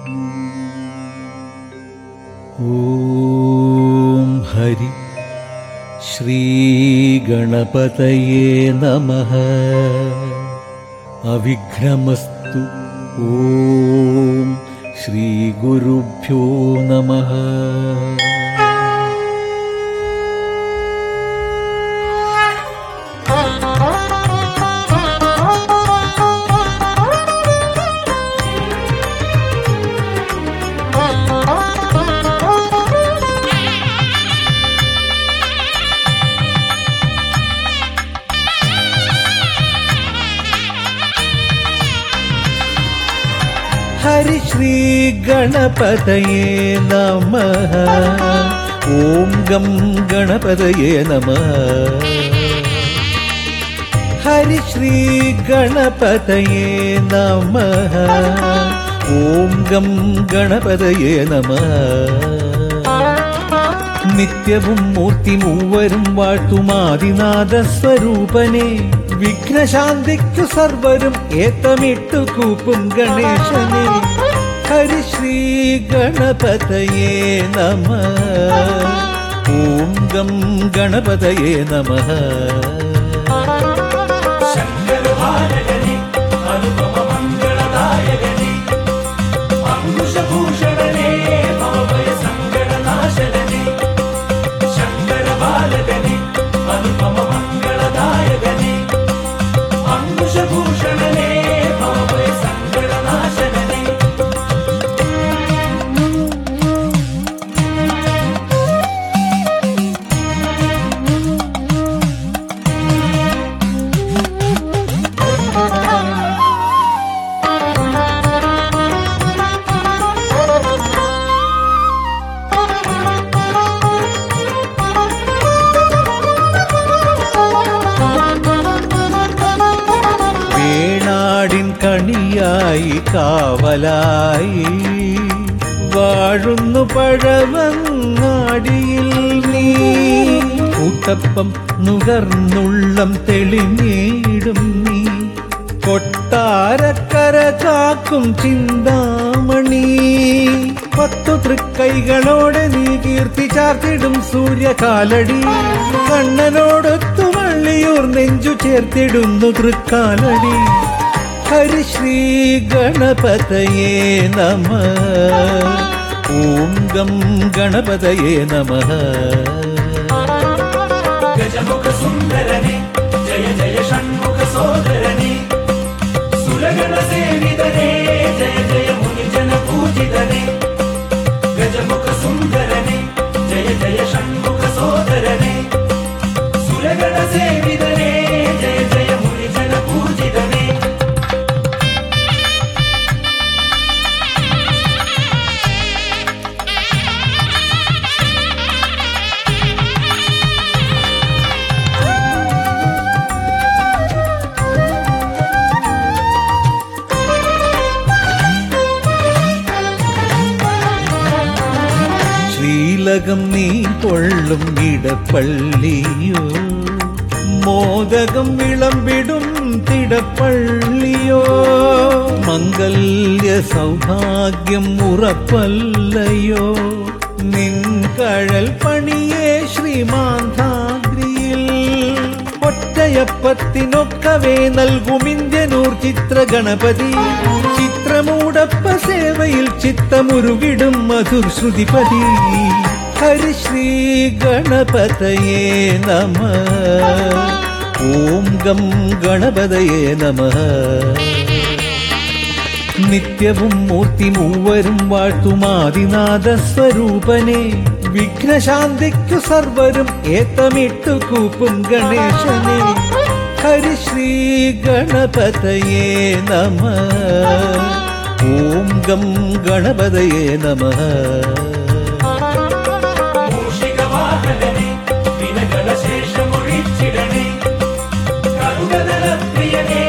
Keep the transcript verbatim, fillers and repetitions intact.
ഓം ഹരി ശ്രീ ഗണപതയേ നമഃ. അവിഘ്നമസ്തു. ഓം ശ്രീ ഗുരുഭ്യോ നമഃ. ഹരി ശ്രീ ഗണപതയേ നമഃ. ഓം ഗം ഗണപതയേ നമഃ. ഹരി ശ്രീ ഗണപതയേ നമഃ. ഓം ഗം ഗണപതയേ നമഃ. നിത്യവും മൂർത്തി മൂവരും വാഴ്ത്തുമാദിനാഥ സ്വരൂപനെ, വിഘ്നശാന്തിക്കു സർവരും ഏത്തമിട്ടു കൂപ്പും ഗണേശനെ. ഹരി ശ്രീ ഗണപതയേ നമഃ. ഓം ഗം ഗണപതയേ നമഃ. ശങ്കരഭാരകനെ അനുപമ മംഗളദായകനെ, അംകുശഭൂഷണനെ ഭവഭയ സങ്കടനാശകനെ. ശങ്കരഭാരകനെ അനുപമ മംഗളദായകനെ, അംകുശഭൂഷണനെ ഭവഭയ സങ്കടനാശകനെ. വേണാടിൻ കണിയായി കാവലായി വാഴുന്നു പഴവങ്ങാടിയിൽ നീ. കൂട്ടപ്പം നുകർന്നുള്ളം തെളിഞ്ഞിടും നീ. കൊട്ടാരക്കര കാക്കും ചിന്താമണി. പത്തു തൃക്കൈകളോടെ നീ കീർത്തി ചാർത്തിടും സൂര്യകാലടി. കണ്ണനോടൊത്തു വള്ളിയൂർ നെഞ്ചു ചേർത്തിടുന്നു തൃക്കാലടി. ഹരി ശ്രീ ഗണപതയേ നമഃ. ഓം ഗം ഗണപതയേ നമഃ. ഗജമുഖ സുന്ദരനെ ജയ ജയ ഷൺമുഖ സോദരനെ, സുരഗണ സേവിതനെ ജയ ജയ മുനിജന പൂജിതനെ. ഗജമുഖ സുന്ദരനെ ജയ ജയ ഷൺമുഖ സോദരനെ, സുരഗണ സേവിതനെ ജയ ജയ മുനിജന പൂജിതനെ. ശ്രീലകം നീ കൊള്ളും ഇടപ്പള്ളിയോ, മോദകം വിളമ്പിടും തിടപ്പള്ളിയോ. മംഗല്യ സൗഭാഗ്യം ഉറപ്പല്ലയോ നിൻ കഴൽ പണിയേ ശ്രീമാന്ധാദ്രിയിൽ. ഒറ്റയപ്പത്തിനൊക്കവേ നൽകും ഇന്ത്യനൂർ ചിത്ര ഗണപതി. ചിത്രമൂടപ്പ സേവയിൽ ചിത്തമുരുകിടും മധുർ ശ്രുതിപതി. ഹരി ശ്രീ ഗണപതയേ നമഃ. ഓം ഗം ഗണപതയേ നമഃ. നിത്യവും മൂർത്തി മൂവരും വാഴ്ത്തുമാദിനാഥ സ്വരൂപനെ, വിഘ്നശാന്തിക്കു സർവരും ഏത്തമിട്ടു കൂപ്പും ഗണേശനെ. ഹരി ശ്രീ ഗണപതയേ നമഃ. ഓം ഗം ഗണപതയേ നമഃ. മൂഷികവാഹനനെ വിനകളശേഷമൊഴിച്ചിടണേ, കരുണദലപ്രിയനേ